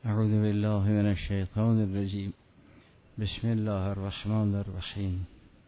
اعوذ بالله من الشیطان الرجیم. بسم الله الرحمن الرحیم.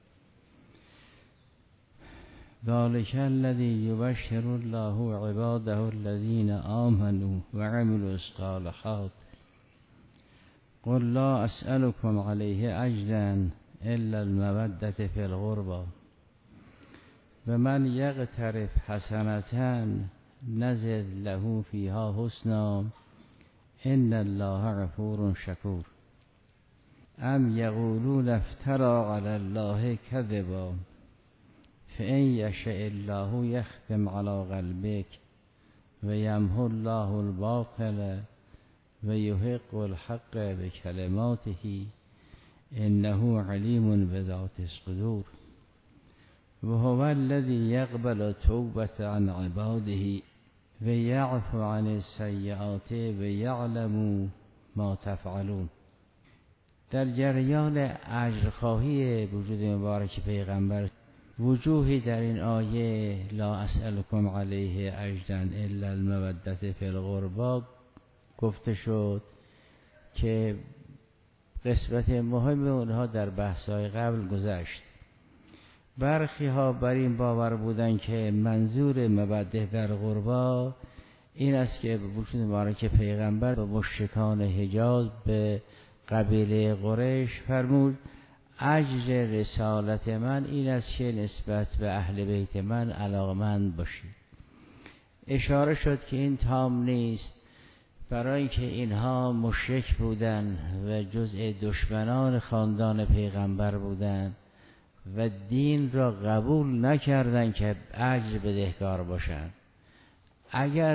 ذلک الذی یبشر الله عباده الذین آمنوا وعملوا الصالحات قل لا اسألكم علیه اجرا الا المودة فی القربى و من یقترف حسنة نزد له فیها حسنا ان الله غفور شکور. ام یقولون افترى علی الله کذبا فإن یشاء الله یختم علی قلبک و یمحو الله الباطل و یحق الحق بکلماته انه علیم بذات الصدور و هو الذی یقبل توبة عن عباده و یعفو عن السیئات و یعلم ما تفعلون. در جریان اجرخواهی وجود مبارک پیغمبر وجوهی در این آیه لا اسألكم علیه اجرا الا المودة فی القربى گفته شد که قسمت مهم اونها در بحث‌های قبل گذشت. برخی ها بر این باور بودن که منظور مودة در قربا این است که به وجود مبارک پیغمبر به مشرکان حجاز به قبیله قریش فرمود اجر رسالت من این است که نسبت به اهل بیت من علاقمند باشید. اشاره شد که این تام نیست، برای اینکه اینها مشرک بودن و جزء دشمنان خاندان پیغمبر بودند و دین را قبول نکردند که اجر بدهکار باشند. اگر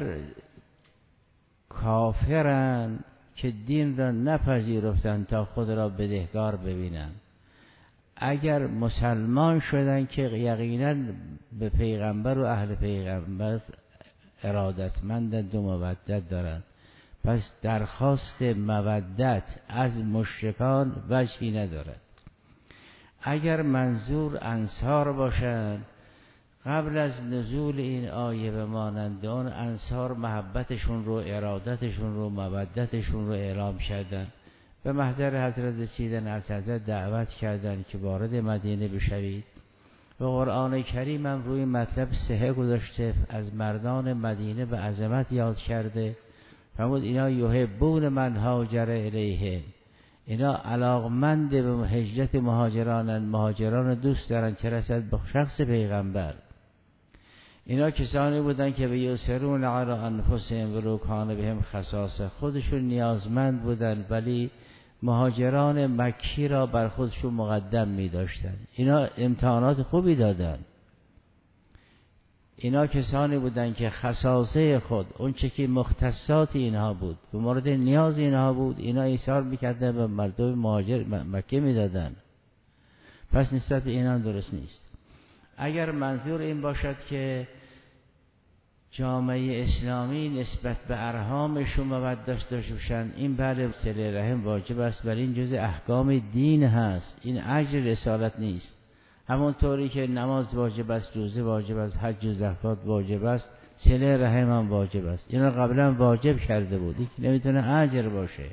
کافرن که دین را نپذیرفتند تا خود را بدهکار ببینند، اگر مسلمان شدند که یقینا به پیغمبر و اهل پیغمبر ارادتمندند و مودت دارند، پس درخواست مودت از مشرکان وجهی ندارد. اگر منظور انصار باشند، قبل از نزول این آیه به مانند آن انصار محبتشون رو، ارادتشون رو، مودتشون رو اعلام کردند. به محضر حضرت رسیدن از حضرت دعوت کردند که وارد مدینه بشوید. و قرآن کریم هم روی مطلب صحه گذاشته، از مردان مدینه به عظمت یاد کرده. فرمود اینا یحبون من هاجر الیهم، اینا علاقمند به هجرت مهاجران دوست دارن چه رسد به شخص پیغمبر. اینا کسانی بودن که به یسرون علی انفسهم ولو کان بهم خصاصه، خودشون نیازمند بودن ولی مهاجران مکی را بر خودشون مقدم می داشتن. اینا امتحانات خوبی دادن. اینا کسانی بودن که خصاصه خود، اون چه که مختصات اینها بود، به مورد نیاز اینها بود، اینا ایثار میکردن به مردم مهاجر مکه میدادن. پس نسبت به اینا درست نیست. اگر منظور این باشد که جامعه اسلامی نسبت به ارحامشون مودت داشته باشن، این بله صله رحم واجب است، ولی این جزء احکام دین هست، این اجر رسالت نیست. همونطوری که نماز واجب است، روزه واجب است، حج و زکات واجب است، صله رحم هم واجب است. اینا قبلا واجب کرده بود، این نمیتونه اجر باشه.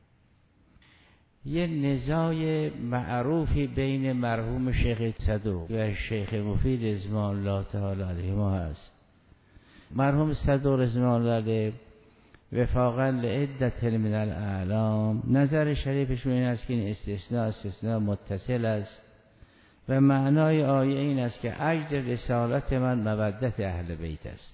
یه نزاع معروفی بین مرحوم شیخ صدوق و شیخ مفید رضوان الله تعالی علیهما هست. مرحوم صدوق رضوان الله علیه وفاقا لعدت من الاعلام نظر شریفشون این است که این استثناء متصل است و معنای آیه این است که اجر رسالت من مودت اهل بیت است.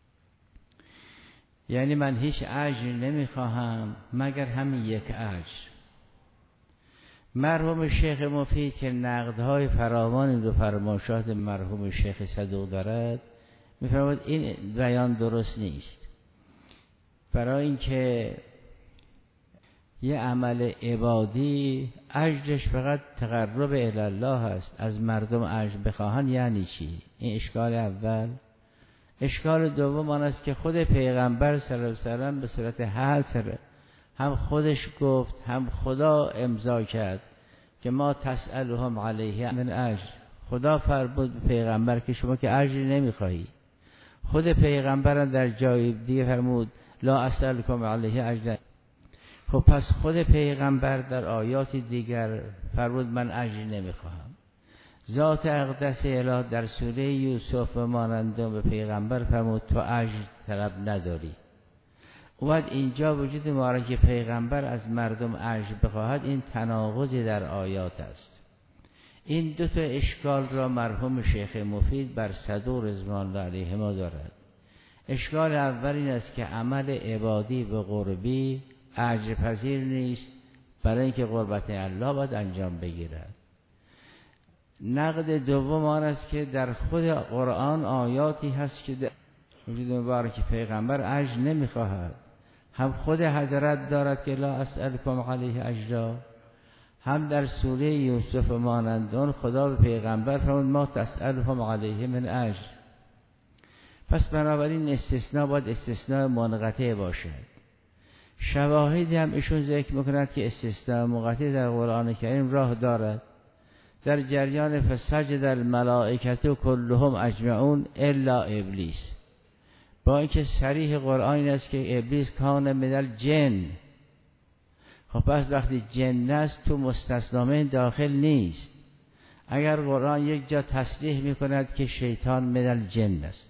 یعنی من هیچ اجر نمیخواهم مگر همین یک اجر. مرحوم شیخ مفید که نقدهای فراوانی رو فرمایشات مرحوم شیخ صدوق دارد، میفرماید این بیان درست نیست، برای اینکه یه عمل عبادی اجرش فقط تقرب الی الله هست. از مردم اجر بخواهن یعنی چی؟ این اشکال اول. اشکال دوم آن است که خود پیغمبر صلی الله علیه و سلم به صورت حصر هم خودش گفت هم خدا امضا کرد که ما تسألهم علیه من اجر. خدا فرمود به پیغمبر که شما که اجری نمیخواهی. خود پیغمبر در جای دیگه فرمود لا اسألکم علیه اجر. خب پس خود پیغمبر در آیات دیگر فرمود من اجر نمیخواهم. ذات اقدس الهی در سوره یوسف مانند به پیغمبر فرمود تو اجر طلب نداری. اومد اینجا وجود مبارک پیغمبر از مردم اجر بخواهد، این تناقضی در آیات است. این دو تا اشکال را مرحوم شیخ مفید بر صدور رضوان الله علیهما دارد. اشکال اول این است که عمل عبادی و قربی اجر پذیر نیست، برای اینکه قربت الله باید انجام بگیرد. نقد دوم آن است که در خود قرآن آیاتی هست که در وجود مبارک پیغمبر اجر نمیخواهد. هم خود حضرت دارد که لا اسألکم علیه اجرا، هم در سوره یوسف مانندان خدا به پیغمبر فرمود ما تسألهم علیه من اجر. پس بنابراین استثناء باید استثناء منقطع باشد. شواهدی هم ایشون ذکر میکند که استثناء منقطع در قرآن کریم راه دارد. در جریان فسجد الملائکه کلهم اجمعون الا ابلیس، با اینکه صریح قرآن این است که ابلیس کان من الجن. خب پس وقتی جن است تو مستثنا داخل نیست. اگر قرآن یک جا تصریح میکند که شیطان من الجن است،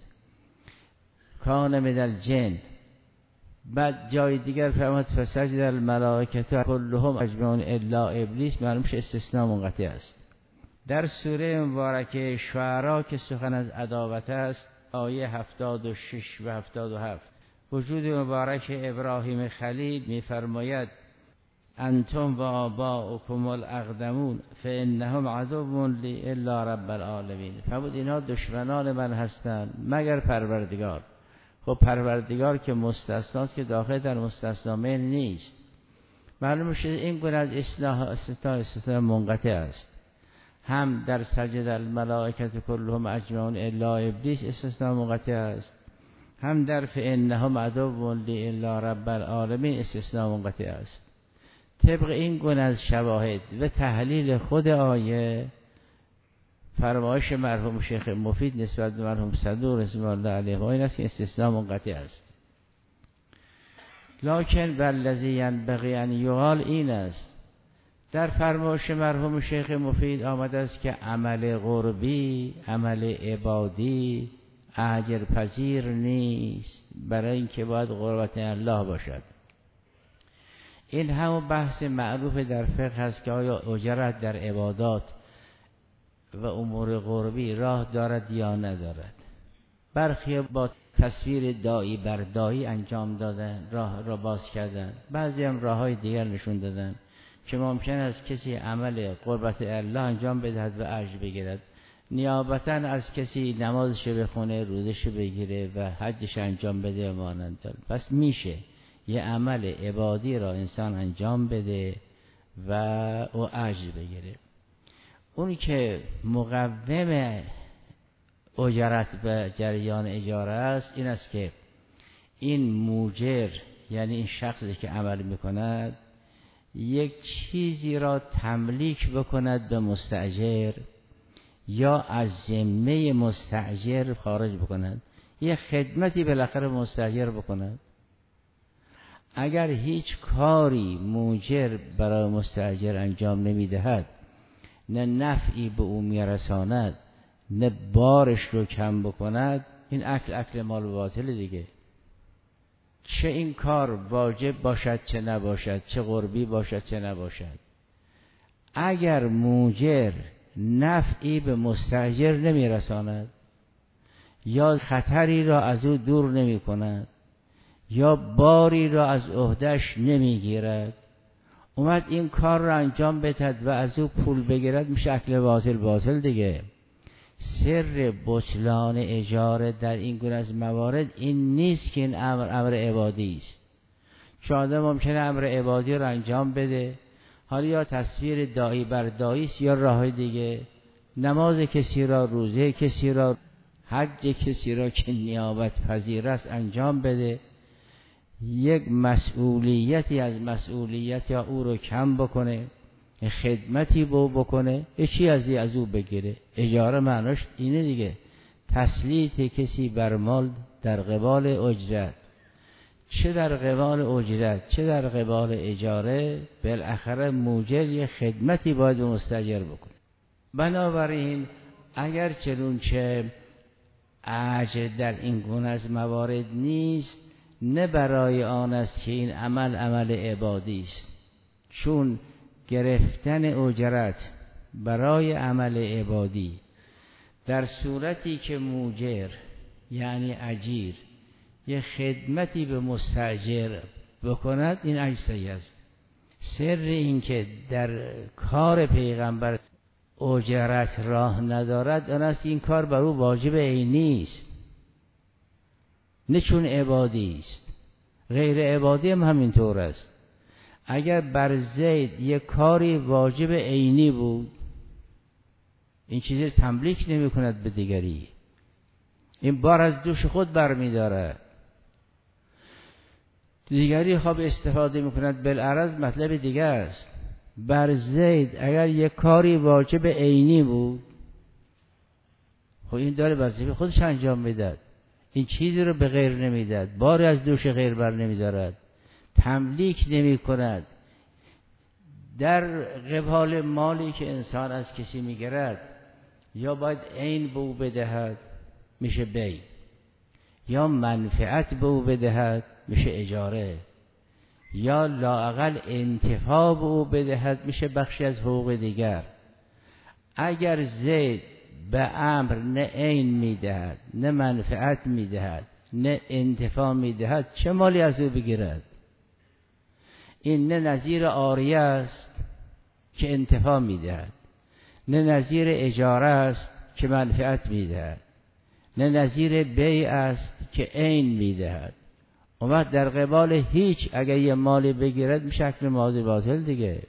کان من الجن، بعد جای دیگر فرمود فسجد الملائکه کلهم اجمعون الا ابلیس، معلومش استثناء منقطع است. در سوره مبارکه شعراء که سخن از عداوت است، آیه 76 و 77 وجود مبارک ابراهیم خلیل می‌فرماید انتم و آباؤکم الاقدمون فانهم عدو لی الا رب العالمین. فرمود اینها دشمنان من هستند مگر پروردگار. خب پروردگار که مستثناست که داخل در مستثنا نیست. معلوم شده این گونه از استثناء منقطع است. هم در سجد الملائکه کلهم اجمعون الا ابلیس استثناء منقطع است، هم در فانهم عدو لی الا رب العالمین استثناء منقطع است. طبق این گونه از شواهد و تحلیل خود آیه، فرمایش مرحوم شیخ مفید نسبت به مرحوم صدور رضوان الله علیه این است که استثناء منقطع است. لکن والذی ینبغی ان یقال این است، در فرمایش مرحوم شیخ مفید آمده است که عمل قربی، عمل عبادی اجر پذیر نیست، برای اینکه باید قربت الله باشد. این همون بحث معروف در فقه هست که آیا اجرت در عبادات و امور قربی راه دارد یا ندارد. برخی با تصویر دایی بر دایی انجام دادن، راه را باز کردن، بعضی هم راههای دیگر نشون دادن که ممکن است کسی عمل قربت الله انجام بدهد و اجر بگیرد، نیابتا از کسی نمازش بخونه، روزش بگیره و حجش انجام بده و مانند. پس میشه یه عمل عبادی را انسان انجام بده و او اجر بگیره. اون که مقوم اجرت و جریان اجاره است این است که این موجر، یعنی این شخصی که عمل میکند، یک چیزی را تملیک بکند به مستاجر یا از ذمه مستاجر خارج بکند، یک خدمتی بالاخره مستاجر بکند. اگر هیچ کاری موجر برای مستاجر انجام نمیدهد، نه نفعی به او میرساند، نه بارش رو کم بکند، این اکل مال باطل دیگه. چه این کار واجب باشد چه نباشد، چه قربی باشد چه نباشد، اگر موجر نفعی به مستاجر نمیرساند یا خطری را از او دور نمی کند یا باری را از عهده‌اش نمیگیرد، اومد این کار را انجام بدهد و از او پول بگیرد، میشه اکل باطل دیگه. سر بطلان اجاره در این گونه از موارد این نیست که این امر عبادی است. چون آدم ممکنه امر عبادی را انجام بده، حالا یا تصویر دایی بر دایی است یا راه دیگه، نماز کسی را، روزه کسی را، حج کسی را که نیابت پذیر است انجام بده، یک مسئولیتی از مسئولیت یا او رو کم بکنه، خدمتی بکنه، چی از او بگیره. اجاره معناش اینه دیگه، تسلیط کسی بر مال در قبال اجرت. چه در قبال اجرت چه در قبال اجاره، بالاخره موجر یه خدمتی باید به مستاجر بکنه. بنابراین اگر چنونچه اجر در این گونه از موارد نیست، نه برای آن است که این عمل عبادی است، چون گرفتن اجرت برای عمل عبادی در صورتی که موجر یعنی اجیر یه خدمتی به مستاجر بکند، این اجزایی است. سر این که در کار پیغمبر اجرت راه ندارد آن است این کار بر او واجب عینی است، نه چون عبادی است. غیر عبادی هم همینطور است. اگر بر زید یک کاری واجب عینی بود، این چیزی تملیک نمی کند به دیگری، این بار از دوش خود برمی داره، دیگری خواب استفاده می کند، بالعرض مطلب دیگه است. بر زید اگر یک کاری واجب عینی بود، خب این داره وظیفه خودش انجام میداد، این چیزی رو به غیر نمیداد، باری از دوش غیر بر نمیدارد، تملیک نمی کند. در قبال مالی که انسان از کسی میگیرد، یا باید عین به او بدهد میشه بی، یا منفعت به او بدهد میشه اجاره، یا لااقل انتفاع به او بدهد میشه بخشی از حقوق دیگر. اگر زید به امر نه عین میدهد، نه منفعت میدهد، نه انتفاع میدهد، چه مالی از او بگیرد؟ این نه نظیر عاریه است که انتفاع میدهد، نه نظیر اجاره است که منفعت میدهد، نه نظیر بیع است که عین میدهد. اما در قبال هیچ اگر یه مالی بگیرد میشه شکل ماضی باطل دیگه.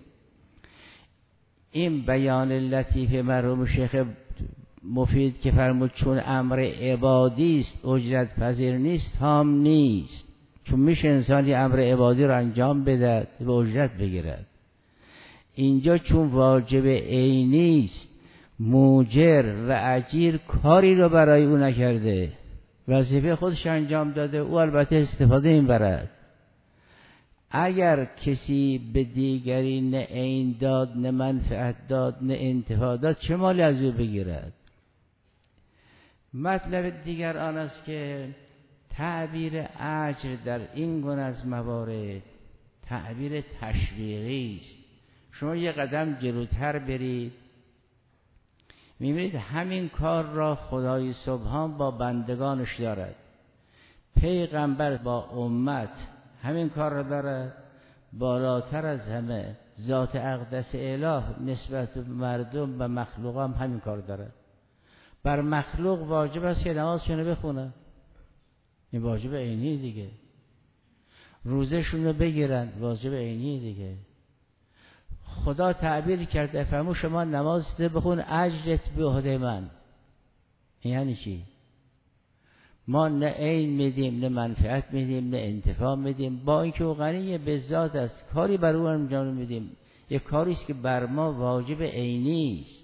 این بیان لطیف مرحوم شیخ مفید که فرمود چون امر عبادی است اجرت پذیر نیست، تام نیست. چون میشه انسانی امر عبادی رو انجام بده به اجرت بگیرد. اینجا چون واجب عینی است، موجر و اجیر کاری رو برای او نکرده، وظیفه خودش انجام داده، او البته استفاده این برد. اگر کسی به دیگری نه عین داد، نه منفعت داد، نه انتفاع داد، چه مالی از او بگیرد؟ مطلب دیگر آن است که تعبیر اجر در این گونه از موارد تعبیر تشویقی است. شما یه قدم جلوتر برید، می‌بینید همین کار را خدای سبحان با بندگانش دارد. پیغمبر با امت همین کار را دارد. بالاتر از همه ذات اقدس اله نسبت به مردم و مخلوق هم همین کار دارد. بر مخلوق واجب است که نمازشون رو بخونن، این واجب عینی دیگه. روزهشون رو بگیرن، واجب عینی دیگه. خدا تعبیر کرده فرمود شما نماز بخون اجرت به عهده من. یعنی چی؟ ما نه عین میدیم، نه منفعت میدیم، نه انتفاع میدیم، با اینکه او غنی به ذات است، کاری بر او انجام میدیم، یک کاری است که بر ما واجب عینی است.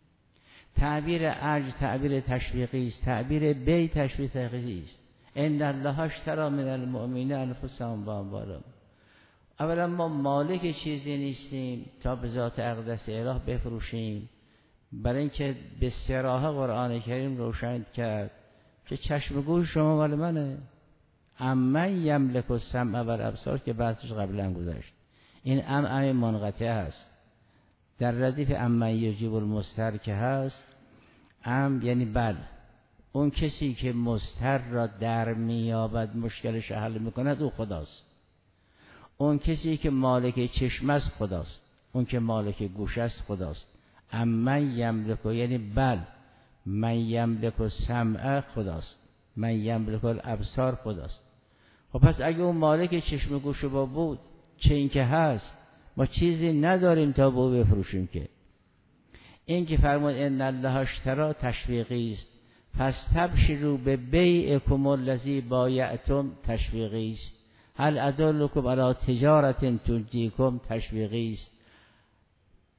تعبیر اجر تعبیر تشویقی است، تعبیر بی تشویقی است. ان الله اشتری من المؤمنین انفسهم و اموالهم. اولا ما مالک چیزی نیستیم تا به ذات اقدس اله بفروشیم، برای اینکه به صراحه قرآن کریم روشن کرد که چشم گوش شما مال منه. امن یملک السمع و الابصار که بحثش قبلا گذشت، این ام منقطع است. در ردیف امن یجیب المضطر که هست، یعنی بل، اون کسی که مضطر را در میابد مشکلش حل میکند او خداست. اون کسی که مالک چشم است خداست، اون که مالک گوش است خداست. امن یملک یعنی بل، من یملک السمع خداست، من یملک الابصار خداست. خب پس اگه اون مالک چشم گوش با بود، چه این که هست، ما چیزی نداریم تا با بفروشیم. که این که فرمود ان الله اشتری تشویقی است، پس تبشروا به بیعکم الذی بایعتم تشویقی است. هل ادلکم علی تجارت تنجیکم تشویقی است.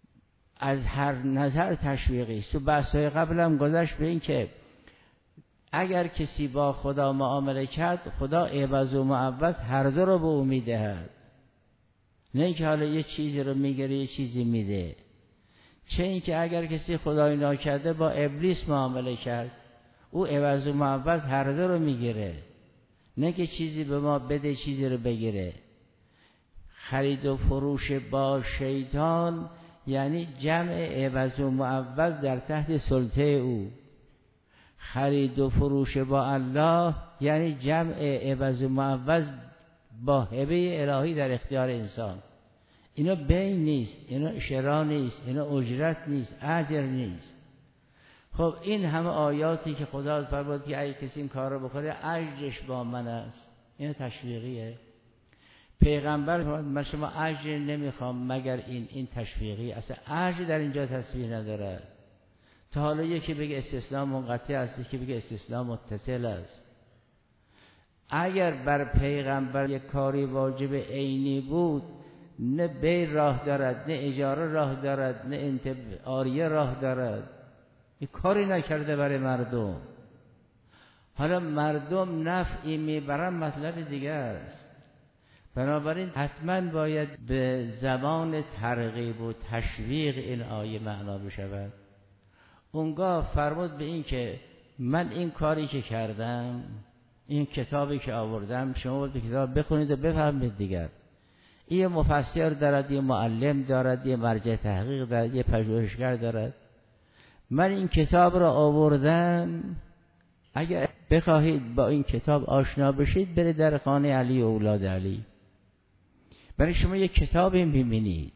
از هر نظر تشویقی است. تو بحث‌های قبل هم گذشت به این که اگر کسی با خدا معامله کرد، خدا عوض و معوض هر دو رو به او میدهد. نه اینکه حالا یه چیزی رو میگیره یه چیزی میده. چه اینکه اگر کسی خدای ناکرده با ابلیس معامله کرد، او عوض و معوض هر دو رو میگیره. نه که چیزی به ما بده چیزی رو بگیره. خرید و فروش با شیطان یعنی جمع عوض و معوض در تحت سلطه او. خرید و فروش با الله یعنی جمع عوض و معوض با هبه الهی در اختیار انسان. اینا بین نیست، اینا شرا نیست، اینا اجرت نیست، اجر نیست. خب این همه آیاتی که خدا فرمود که اگه کسی این کار رو بکنه اجرش با من است، این تشویقیه. پیغمبر فرمود من شما اجر نمیخوام مگر این تشویقی. اصلا اجر در اینجا تصویر نداره. تا حالا یکی بگه استثناء منقطع است، یکی بگه استثناء متصل است. اگر بر پیغمبر یک کاری واجب عینی بود، نه بی راه دارد، نه اجاره راه دارد، نه آریه راه دارد. این کاری نکرده برای مردم. حالا مردم نفعی میبرن مطلب دیگر است. بنابراین حتما باید به زبان ترغیب و تشویق این آیه معنا بشود. اونگاه فرمود به این که من این کاری که کردم، این کتابی که آوردم، شما باید کتاب بخونید و بفهمید دیگر. این مفسر دارد، یه معلم دارد، یه مرجع تحقیق دارد، یه پژوهشگر دارد. من این کتاب را آوردم، اگر بخواهید با این کتاب آشنا بشید برید در خانه علی و اولاد علی. برای شما یک کتابی میبینید،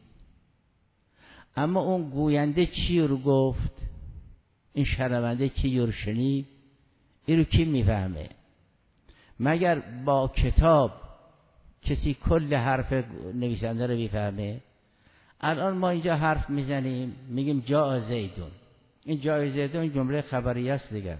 اما اون گوینده چی رو گفت، این شنونده چی رو شنید، این رو کی میفهمه؟ مگر با کتاب کسی کل حرف نویسنده رو میفهمه؟ الان ما اینجا حرف میزنیم میگیم جاء زیدون، این جاء زیدون جمله خبریه است دیگر.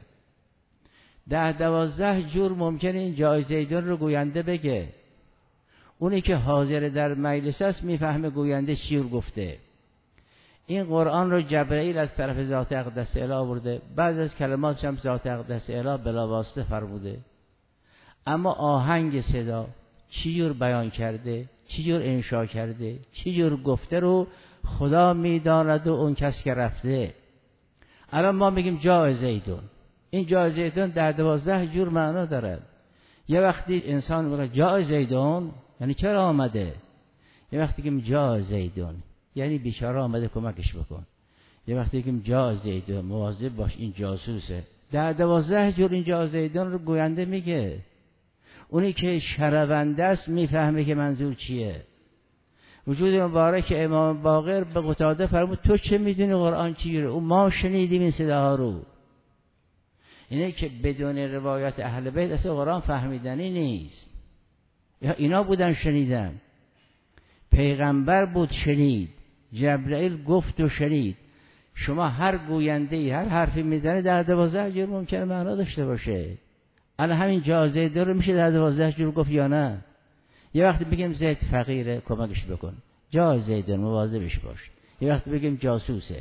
10-12 جور ممکنه این جاء زیدون رو گوینده بگه. اونی که حاضر در مجلس است میفهمه گوینده چی رو گفته. این قرآن رو جبرئیل از طرف ذات اقدس اله آورده، بعض از کلماتش هم ذات اقدس اله بلا واسطه فرموده. اما آهنگ صدا چی جور بیان کرده، چی جور انشا کرده، چی جور گفته رو خدا میداند و اون کس که رفته. الان ما میگیم جاء زیدون، این جاء زیدون 10-12 جور معنا دارد. یه وقتی انسان میگه جاء زیدون یعنی چرا آمده، یه وقتی که جاء زیدون یعنی بیچاره آمده کمکش بکن، یه وقتی که جاء زیدون مواظب باش این جاسوسه. 10-12 جور این جاء زیدون رو گوینده میگه. اونی که شنونده است میفهمه که منظور چیه. وجود مبارک امام باقر به قتاده فرمود تو چه میدونی قرآن چیه؟ او ما شنیدیم این صداها رو. اینه که بدون روایت اهل بیت اصلا قرآن فهمیدنی نیست. یا اینا بودن شنیدن، پیغمبر بود شنید، جبرئیل گفت و شنید. شما هر گوینده هر حرفی میزنه 10-12 جور ممکنه معنا داشته باشه. الان همین جاء زید رو میشه 10-12 جور گفت یا نه؟ یه وقتی بگیم زید فقیره کمکش بکن، جاء زید مواظبش باش. یه وقتی بگیم جاسوسه.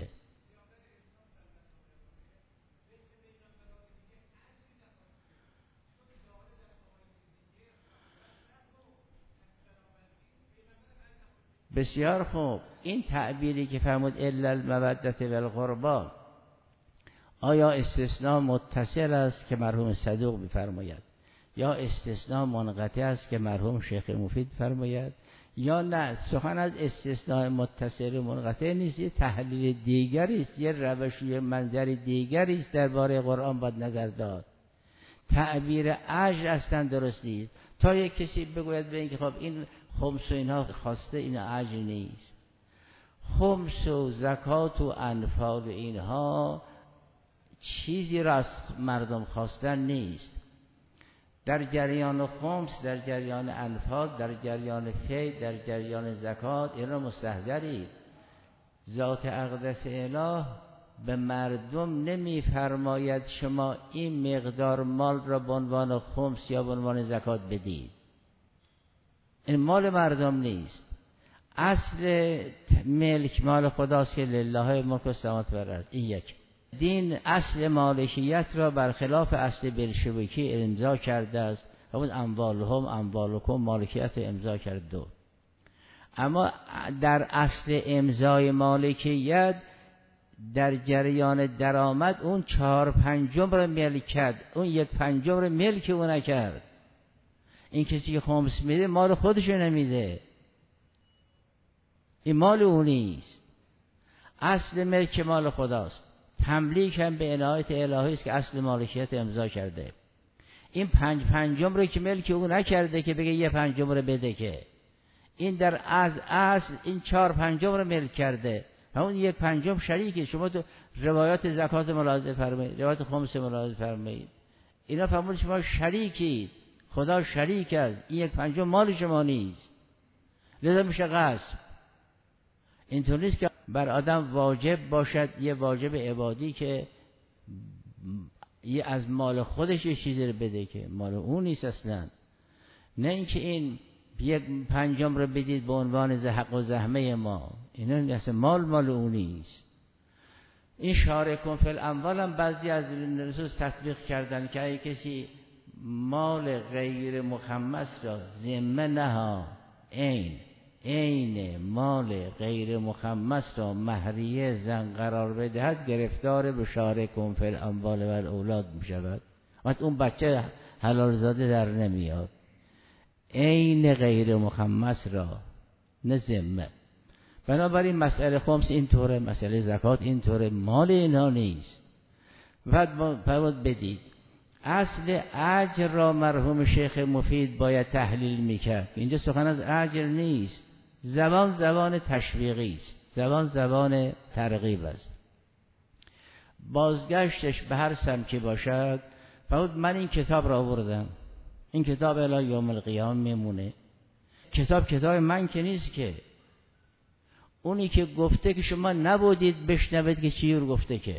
بسیار خوب. این تعبیری که فرمود الا المودة والقربى، آیا استثناء متصل است که مرحوم صدوق می‌فرماید، یا استثناء منقطع است که مرحوم شیخ مفید فرماید، یا نه سخن از استثناء متصل و منقطع نیست، یه تحلیل دیگری است، یه روش و منظر دیگری است درباره قرآن باید نظر داد. تعبیر اجر اصلا درست نیست. تا یک کسی بگوید به این که خب این خمس و اینها خواسته، این اجر نیست. خمس و زکات و انفال و اینها چیزی را از مردم خواستن نیست. در جریان خمس، در جریان انفال، در جریان فید، در جریان زکات اینا مستحضرید. ذات اقدس اله به مردم نمیفرماید شما این مقدار مال را به عنوان خمس یا به عنوان زکات بدید. این مال مردم نیست. اصل ملک مال خداست که لله ملک السماوات و الارض. این یک. دین اصل مالکیت را برخلاف اصل بلشویکی امضا کرده است. همون اموالکم مالکیت امضا کرده. اما در اصل امضای مالکیت در جریان درآمد اون 4/5 رو ملک کرد، اون 1/5 رو ملک او نکرد. این کسی که خمس میده مال خودش نمیده، این مال او نیست. اصل ملک مال خداست. تملیک هم به عنایت الهی است که اصل مالکیت امضا کرده. این 5/5 رو که ملک او نکرده که بگه 1/5 رو بده، که این در از اصل این 4/5 رو ملک کرده، همون 1/5 شریکه. شما تو روایات زکات ملاحظه فرمایید، روایات خمس ملاحظه فرمایید، اینا فرمود شما شریکید، خدا شریک است، این 1/5 مال شما نیست، لذا میشه غصب. اینطور نیست که بر آدم واجب باشد یه واجب عبادی که یه از مال خودش یه چیزی رو بده که مال اون نیست اصلا. نه اینکه این 1/5 رو بدید به عنوان حق و زحمه ما، اینا اصلا مال اون نیست. این شارکون فی الاموال هم بعضی از نصوص تطبیق کردن که اگه کسی مال غیر مخمس را ذمه نها عین مال غیر مخمس را مهریه زن قرار بدهد، گرفتار به شارکون فی الاموال و الاولاد می شود. وقت اون بچه حلال زاده در نمیاد. عین غیر مخمس را، نه ذمه. بنابراین مسئله خمس اینطوره، مسئله زکات اینطوره، مال اینا نیست. بعد بدید. اصل اجر را مرحوم شیخ مفید باید تحلیل میکرد. اینجا سخن از اجر نیست. زبان تشویقی است، زبان ترغیب است. بازگشتش به هر سمتی باشد. فرمود من این کتاب را آوردم، این کتاب الی یوم القیامه میمونه. کتاب من که نیست، که اونی که گفته که شما نبودید بشنوید که چی رو گفته، که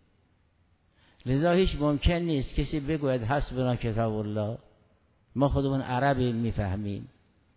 لذا هیچ ممکن نیست کسی بگوید حسبنا کتاب الله، ما خودمون عربی میفهمیم.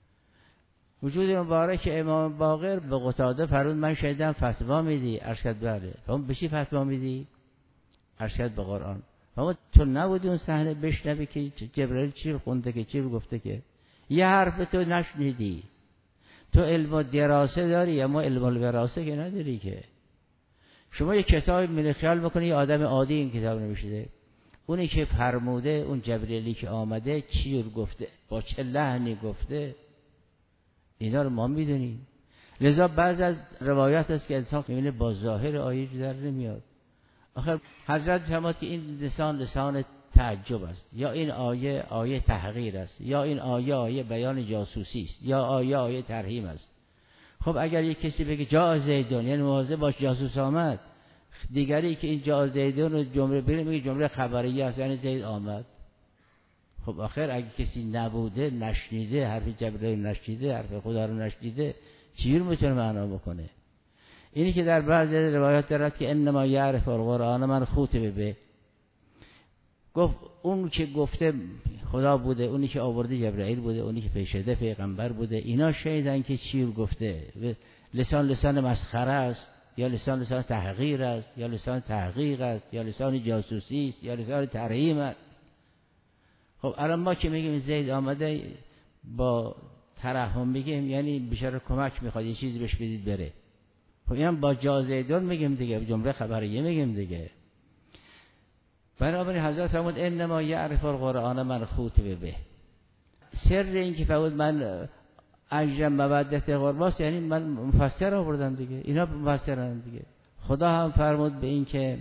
وجود مبارک امام باقر به قتاده فرمود من شنیدم فتوا میدی. عرض کرد بله. فرمود به چی فتوا میدی؟ عرض کرد به قرآن. فرمود تو نبودی اون صحنه بشنوی که جبرئیل چی رو خونده، که چی رو گفته، که یه حرف تو نشنیدی. تو علم دراسه داری اما علم الوراسه که نداری. که شما یه کتاب میلی خیال میکنی یه آدم عادی این کتاب نوشته، اونی که فرموده، اون جبرئیلی که آمده چی رو گفته، با چه لحنی گفته، اینا رو ما میدونیم. لذا بعض از روایات است که انسان میبینه با ظاهر آیه در نمیاد. آخر حضرت فرمود که این لسان تعجب است، یا این آیه تحقیر است، یا این آیه بیان جاسوسی است، یا آیه ترحیم است. خب اگر یک کسی بگه جا زیدون، یعنی مواظب باش جاسوس آمد، دیگری که این جا زیدون رو جمله بگیره میگه جمله خبریه است، یعنی زید آمد. خب آخر اگه کسی نبوده، نشنیده، حرف جبرئیل نشنیده، حرف خدا رو نشنیده، چی رو میتونه معنا بکنه؟ اینی که در بعضی روایات دارد که انما یعرف القرآن من خاطب به، گفت اون که گفته خدا بوده، اونی که آورده جبرئیل بوده، اونی که پیشده پیغمبر بوده، اینا شنیدن که چی رو گفته. لسان مسخره است، یا لسان تحقیر است، یا لسان تحقیق است، یا لسان جاسوسی است، یا لسان ترحیم است. خب الان ما که میگیم زید آمده با ترحم میگیم، یعنی بیچاره کمک میخواد، یه چیزی بهش بدید بره. خب اینم با جا زیدون میگیم دیگه، جمله خبریه میگیم دیگه. بنابراین حضرت فرمود انما یعرف القرآن من خاطب به. سر این که فرمود من اجر مودت قرباست، یعنی من مفسر آوردم دیگه، اینا مفسرن دیگه. خدا هم فرمود به این که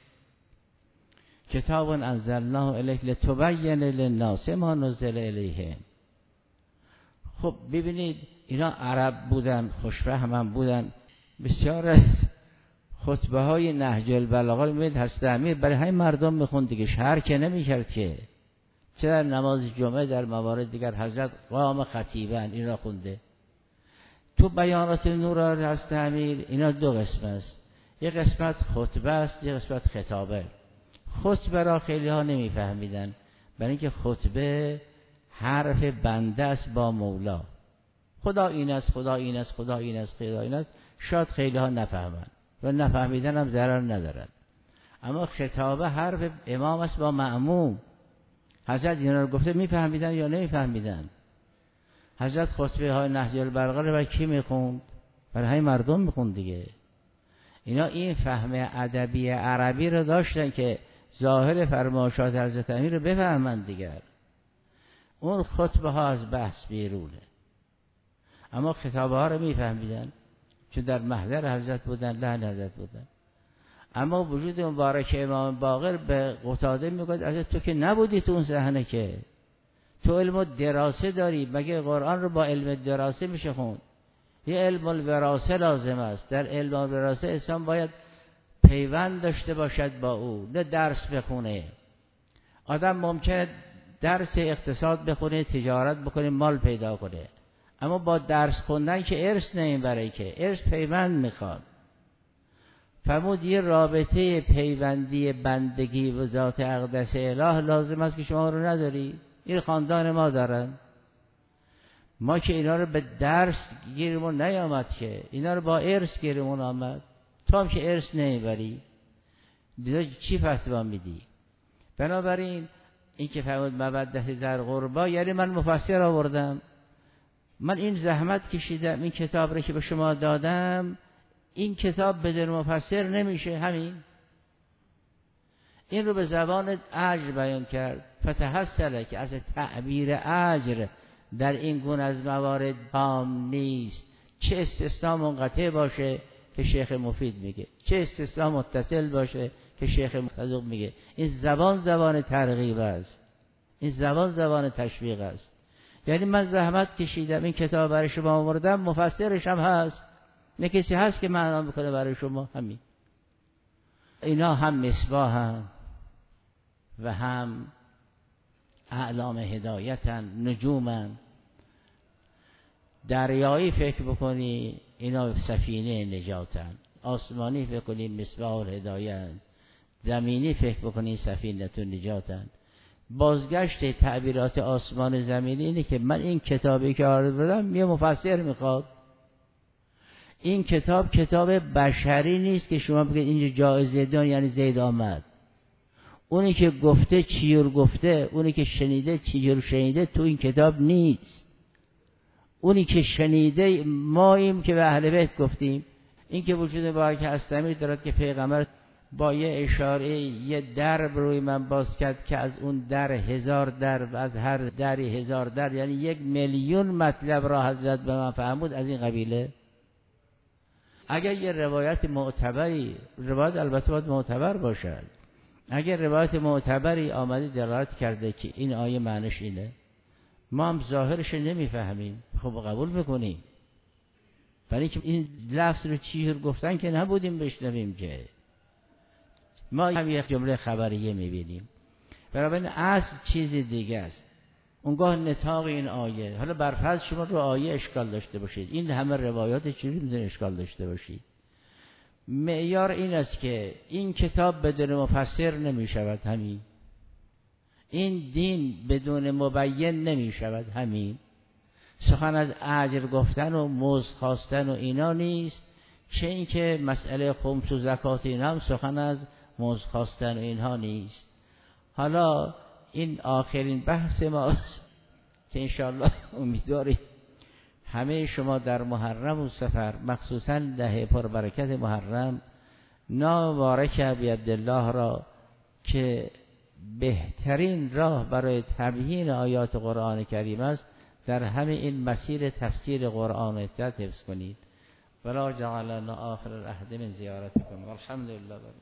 کتاب انزلناه الیک لتبین للناس ما نزل الیهم. خب ببینید اینا عرب بودن، خوشفهم هم بودن. بسیار از خطبه های نهج البلاغه رو میبینید حضرت امیر برای همین مردم میخوند دیگه، شرح که نمیکرد که. چه در نماز جمعه در موارد دیگر حضرت قام خطیبن این را خونده. تو بیانات نور حضرت امیر اینا دو قسم است، یک قسمت خطبه است، یک قسمت خطابه. خطبه را خیلی ها نمیفهمیدن، برای اینکه خطبه حرف بنده است با مولا، خدا این است، خدا این است، خدا این است، خدا این است. شاید خیلی ها نفهمن و نفهمیدن هم ضرر ندارن. اما خطابه حرف امام است با مأموم. حضرت اینا رو گفته میفهمیدن یا نمیفهمیدن؟ حضرت خطبه های نهج البلاغه رو برای کی میخوند؟ برای همین مردم میخوند دیگه. اینا این فهم ادبی عربی رو داشتن که ظاهر فرمایشات حضرت امیر رو بفهمند دیگر. اون خطبه ها از بحث بیرونه، اما خطابه ها رو میفهمیدن چون در محضر حضرت بودن، لحن حضرت بودن. اما وجود مبارک امام باقر به قتاده میگوید از تو که نبودی تو اون صحنه، که تو علم دراسه داری، مگه قرآن رو با علم دراسه میشه خوند؟ یه علم الوراثه لازم است. در علم الوراثه انسان باید پیوند داشته باشد با او، نه درس بخونه. آدم ممکنه درس اقتصاد بخونه، تجارت بکنه، مال پیدا کنه، اما با درس خوندن که ارث نمیبره، که ارث پیوند میخواد. فرمود یه رابطه پیوندی بندگی و ذات اقدس اله لازم است که شما رو نداری. این خاندان ما دارن، ما که اینا رو به درس گیرمون نیامد، که اینا رو با ارث گیرمون آمد. تو هم که ارث نمیبری بیدا چی فتوا میدی؟ بنابراین این که فرمود مودت در قربا، یعنی من مفسر آوردم، من این زحمت کشیدم، این کتاب رو که به شما دادم، این کتاب بدون مفسر نمیشه. همین این رو به زبان اجر بیان کرد. فتحصل که از تعبیر اجر در این گونه از موارد تام نیست، چه استثناء منقطع باشه که شیخ مفید میگه، چه استثناء متصل باشه که شیخ صدوق میگه. این زبان ترغیب است، این زبان تشویق است. یعنی من زحمت کشیدم، این کتاب برای شما آوردم، مفسرش هم هست، نه کسی هست که معنا بکنه برای شما. همین اینا هم مصباح هم و هم اعلام هدایتن، نجومن. دریایی فکر بکنی اینا سفینه نجاتن، آسمانی فکر کنی مصباح الهدایت، زمینی فکر بکنی سفینه نجاتن. بازگشت تعبیرات آسمان زمینی اینه که من این کتابی که آرد بدم یه مفسر میخواد. این کتاب بشری نیست که شما بگید اینجا جایزه دان یعنی زید آمد. اونی که گفته چیور گفته، اونی که شنیده چیور شنیده تو این کتاب نیست. اونی که شنیده ماییم که به اهل بیت گفتیم. این که وجود مبارک هستمیر دارد که پیغمبر با یه اشاره یه درب روی من باز کرد که از اون در 1000 درب، از هر دری 1000 در، یعنی 1,000,000 مطلب را حضرت به من فرمود از این قبیله. اگر یه روایت معتبری، روایت البته باید معتبر باشد، اگر روایت معتبری آمده دلالت کرده که این آیه معنیش اینه، ما هم ظاهرش نمیفهمیم، خب قبول میکنیم، برای که این لفظ رو چی گفتن که نبودیم بشنویم، که ما هم یک جمله خبریه میبینیم. بنابراین اصل چیز دیگه است. اونگاه نطاق این آیه، حالا برفرض شما رو آیه اشکال داشته باشید، این همه روایات چجوری میتونه اشکال داشته باشید؟ معیار این است که این کتاب بدون مفسر نمی شود. همین این دین بدون مبین نمی شود. همین سخن از اجر گفتن و مزد خواستن و اینا نیست، چه این که مسئله خمس و زکات اینا هم سخن از مزد خواستن و اینها نیست. حالا این آخرین بحث ماست که انشاءالله امیدواریم همه شما در محرم و سفر، مخصوصا ده پربرکت محرم، نام مبارک ابی عبدالله را که بهترین راه برای تبیین آیات قرآن کریم است، در همه این مسیر تفسیر قرآن حفظ کنید. ولا جعلنا آخر العهد من زیارتکم والحمدلله.